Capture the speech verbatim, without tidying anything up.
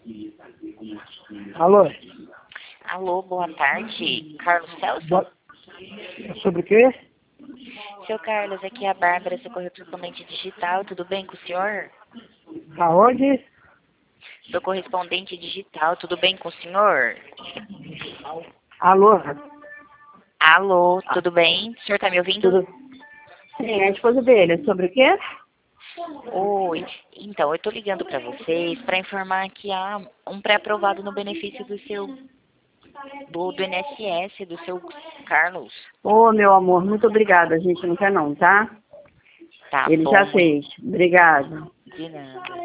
Alô? Alô, boa tarde. Carlos Celso? Boa... Sobre o quê? Seu Carlos, aqui é a Bárbara, seu correspondente digital. Tudo bem com o senhor? Aonde? Sou correspondente digital. Tudo bem com o senhor? Alô? Alô, tudo bem? O senhor tá me ouvindo? Tudo... Sim, é a esposa dele. Sobre o quê? Oi. Então, eu tô ligando pra vocês pra informar que há um pré-aprovado no benefício do seu... do, do I N S S, do seu Carlos. Ô, meu amor, muito obrigada. A gente não quer não, tá? Tá Ele bom, já muito fez. Obrigada. de nada.